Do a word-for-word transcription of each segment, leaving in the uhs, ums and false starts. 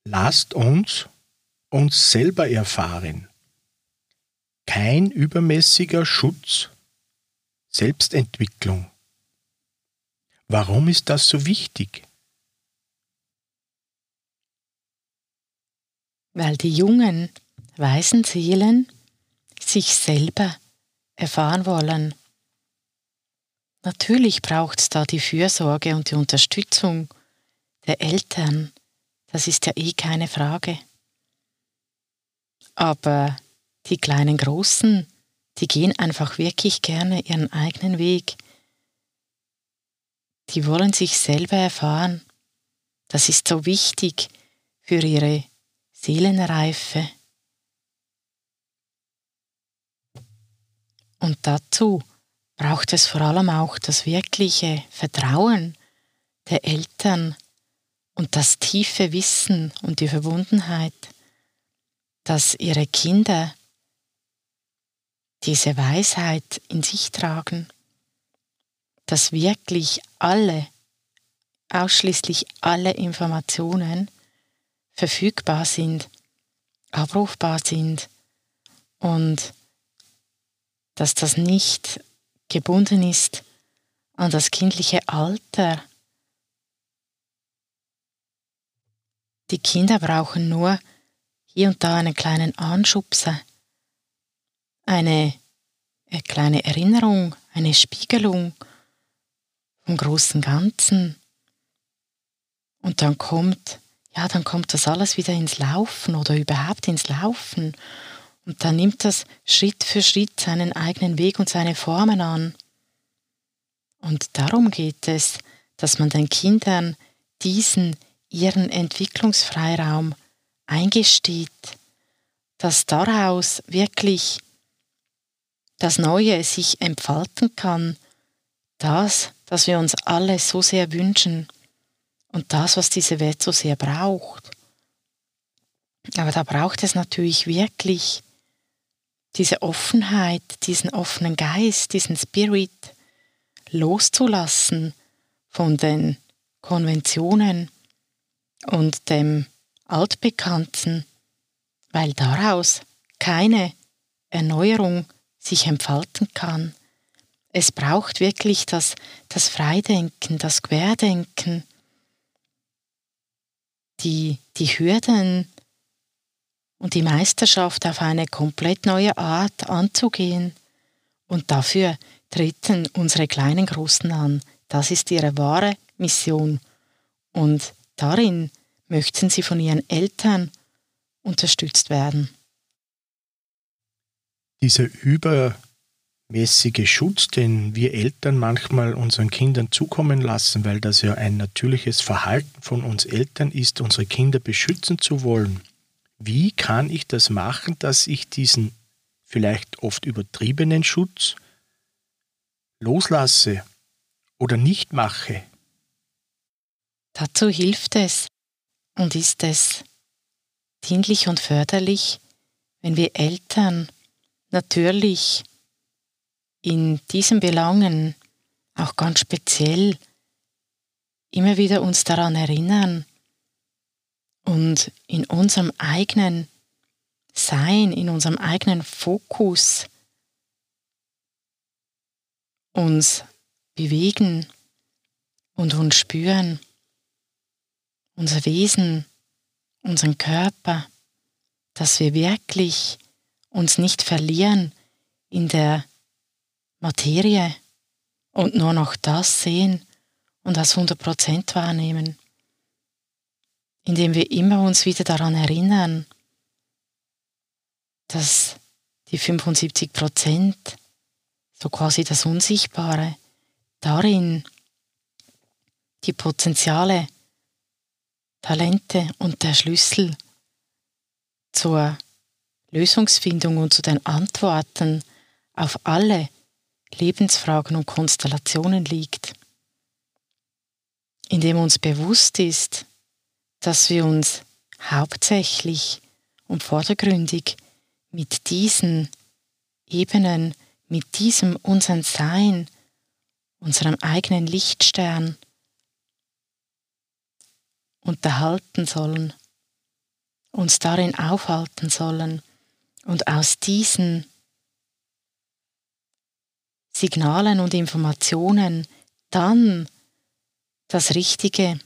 Lasst uns uns selber erfahren. Kein übermäßiger Schutz, Selbstentwicklung. Warum ist das so wichtig? Weil die jungen, weisen Seelen sich selber erfahren wollen. Natürlich braucht es da die Fürsorge und die Unterstützung der Eltern. Das ist ja eh keine Frage. Aber die kleinen Großen, die gehen einfach wirklich gerne ihren eigenen Weg. Die wollen sich selber erfahren. Das ist so wichtig für ihre Seelenreife. Und dazu braucht es vor allem auch das wirkliche Vertrauen der Eltern und das tiefe Wissen und die Verbundenheit, dass ihre Kinder diese Weisheit in sich tragen, dass wirklich alle, ausschließlich alle Informationen verfügbar sind, abrufbar sind und dass das nicht gebunden ist an das kindliche Alter. Die Kinder brauchen nur hier und da einen kleinen Anschubser, eine, eine kleine Erinnerung, eine Spiegelung vom großen Ganzen. Und dann kommt, ja, dann kommt das alles wieder ins Laufen oder überhaupt ins Laufen. Und dann nimmt das Schritt für Schritt seinen eigenen Weg und seine Formen an. Und darum geht es, dass man den Kindern diesen ihren Entwicklungsfreiraum eingesteht, dass daraus wirklich das Neue sich entfalten kann, das, was wir uns alle so sehr wünschen und das, was diese Welt so sehr braucht. Aber da braucht es natürlich wirklich diese Offenheit, diesen offenen Geist, diesen Spirit loszulassen von den Konventionen und dem Altbekannten, weil daraus keine Erneuerung sich entfalten kann. Es braucht wirklich das, das Freidenken, das Querdenken, die, die Hürden und die Meisterschaft auf eine komplett neue Art anzugehen. Und dafür treten unsere kleinen Großen an. Das ist ihre wahre Mission. Und darin möchten sie von ihren Eltern unterstützt werden. Dieser übermäßige Schutz, den wir Eltern manchmal unseren Kindern zukommen lassen, weil das ja ein natürliches Verhalten von uns Eltern ist, unsere Kinder beschützen zu wollen. Wie kann ich das machen, dass ich diesen vielleicht oft übertriebenen Schutz loslasse oder nicht mache? Dazu hilft es und ist es dienlich und förderlich, wenn wir Eltern natürlich in diesen Belangen auch ganz speziell immer wieder uns daran erinnern und in unserem eigenen Sein, in unserem eigenen Fokus uns bewegen und uns spüren, unser Wesen, unseren Körper, dass wir wirklich uns nicht verlieren in der Materie und nur noch das sehen und als hundert Prozent wahrnehmen, indem wir immer uns wieder daran erinnern, dass die fünfundsiebzig Prozent, so quasi das Unsichtbare, darin die Potenziale, Talente und der Schlüssel zur Lösungsfindung und zu den Antworten auf alle Lebensfragen und Konstellationen liegt, indem uns bewusst ist, dass wir uns hauptsächlich und vordergründig mit diesen Ebenen, mit diesem unseren Sein, unserem eigenen Lichtstern unterhalten sollen uns darin aufhalten sollen und aus diesen Signalen und Informationen dann das Richtige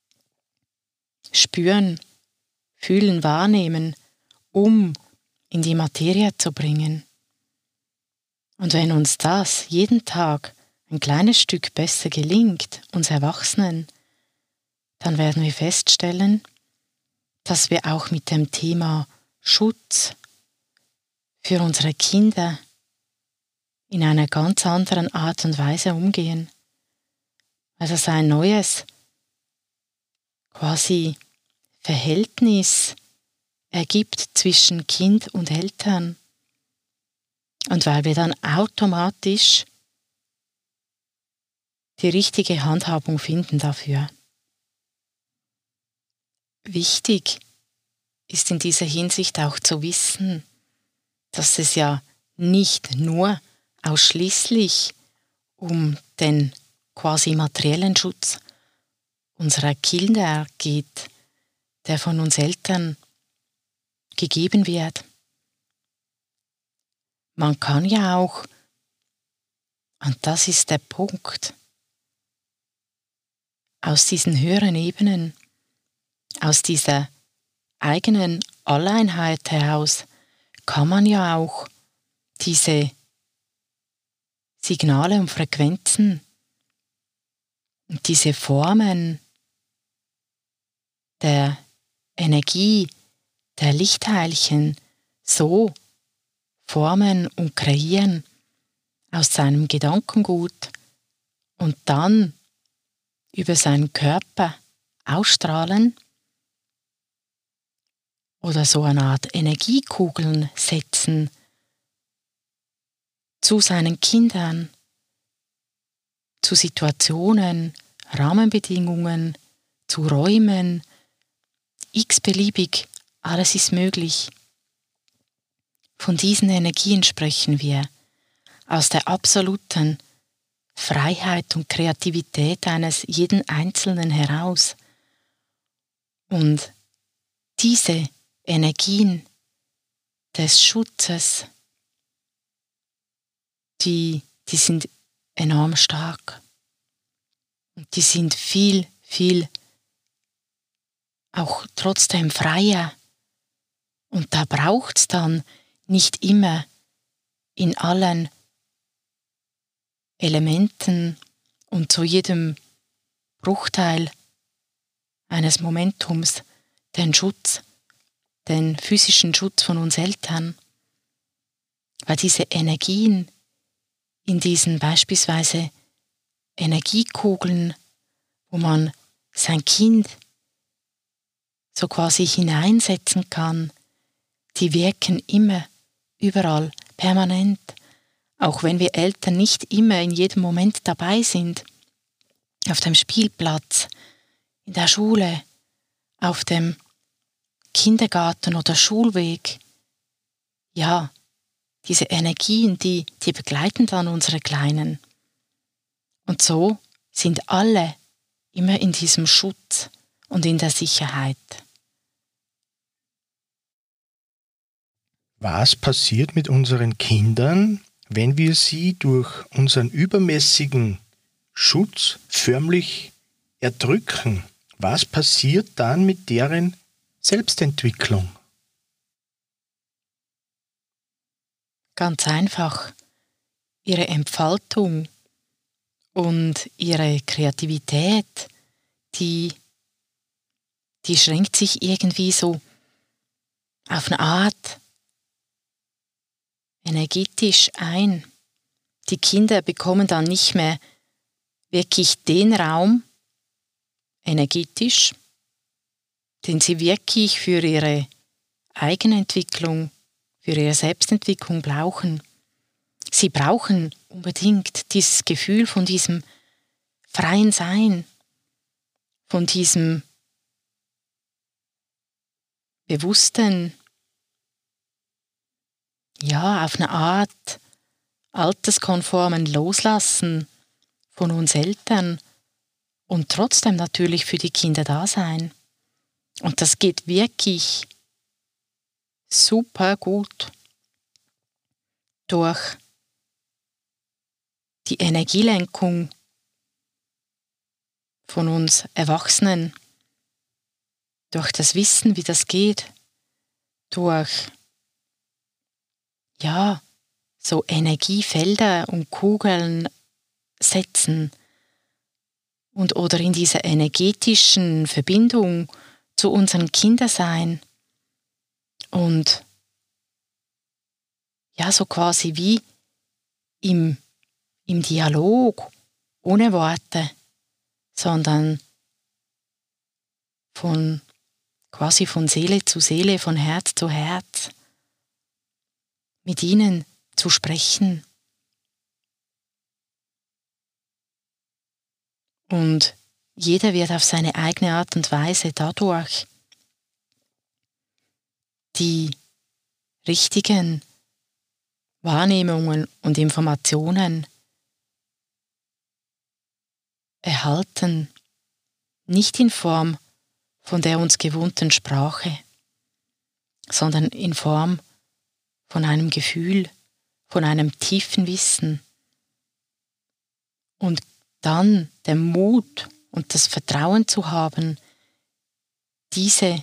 spüren, fühlen, wahrnehmen, um in die Materie zu bringen. Und wenn uns das jeden Tag ein kleines Stück besser gelingt, uns Erwachsenen, dann werden wir feststellen, dass wir auch mit dem Thema Schutz für unsere Kinder in einer ganz anderen Art und Weise umgehen. Weil das ein neues, quasi Verhältnis ergibt zwischen Kind und Eltern. Und weil wir dann automatisch die richtige Handhabung finden dafür. Wichtig ist in dieser Hinsicht auch zu wissen, dass es ja nicht nur ausschließlich um den quasi materiellen Schutz unserer Kinder geht, der von uns Eltern gegeben wird. Man kann ja auch, und das ist der Punkt, aus diesen höheren Ebenen, aus dieser eigenen Alleinheit heraus, kann man ja auch diese Signale und Frequenzen und diese Formen der Energie, der Lichtteilchen so formen und kreieren aus seinem Gedankengut und dann über seinen Körper ausstrahlen oder so eine Art Energiekugeln setzen zu seinen Kindern, zu Situationen, Rahmenbedingungen, zu Räumen, x-beliebig, alles ist möglich. Von diesen Energien sprechen wir, aus der absoluten Freiheit und Kreativität eines jeden Einzelnen heraus. Und diese Energien des Schutzes, die, die sind enorm stark. Und die sind viel, viel auch trotzdem freier. Und da braucht es dann nicht immer in allen Elementen und zu jedem Bruchteil eines Momentums den Schutz, den physischen Schutz von uns Eltern, weil diese Energien in diesen beispielsweise Energiekugeln, wo man sein Kind so quasi hineinsetzen kann, die wirken immer, überall, permanent, auch wenn wir Eltern nicht immer in jedem Moment dabei sind, auf dem Spielplatz, in der Schule, auf dem Kindergarten oder Schulweg. Ja, diese Energien, die, die begleiten dann unsere Kleinen. Und so sind alle immer in diesem Schutz und in der Sicherheit. Was passiert mit unseren Kindern, wenn wir sie durch unseren übermäßigen Schutz förmlich erdrücken? Was passiert dann mit deren Selbstentwicklung? Ganz einfach, ihre Entfaltung und ihre Kreativität, die, die schränkt sich irgendwie so auf eine Art energetisch ein. Die Kinder bekommen dann nicht mehr wirklich den Raum, energetisch, den sie wirklich für ihre Eigenentwicklung, für ihre Selbstentwicklung brauchen. Sie brauchen unbedingt dieses Gefühl von diesem freien Sein, von diesem bewussten, ja, auf eine Art alterskonformen Loslassen von uns Eltern und trotzdem natürlich für die Kinder da sein. Und das geht wirklich super gut durch die Energielenkung von uns Erwachsenen, durch das Wissen, wie das geht, durch ja, so Energiefelder und Kugeln setzen und oder in dieser energetischen Verbindung zu unseren Kindern sein und ja, so quasi wie im, im Dialog, ohne Worte, sondern von quasi von Seele zu Seele, von Herz zu Herz, mit ihnen zu sprechen. Und jeder wird auf seine eigene Art und Weise dadurch die richtigen Wahrnehmungen und Informationen erhalten, nicht in Form von der uns gewohnten Sprache, sondern in Form von einem Gefühl, von einem tiefen Wissen und dann den Mut und das Vertrauen zu haben, diese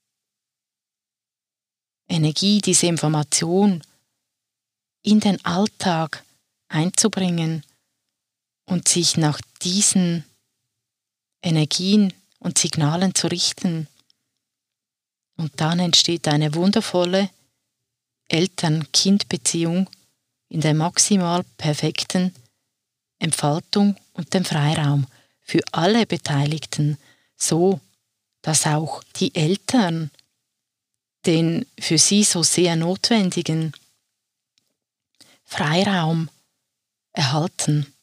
Energie, diese Information in den Alltag einzubringen und sich nach diesen Energien und Signalen zu richten. Und dann entsteht eine wundervolle Eltern-Kind-Beziehung in der maximal perfekten Entfaltung und dem Freiraum für alle Beteiligten, so dass auch die Eltern den für sie so sehr notwendigen Freiraum erhalten.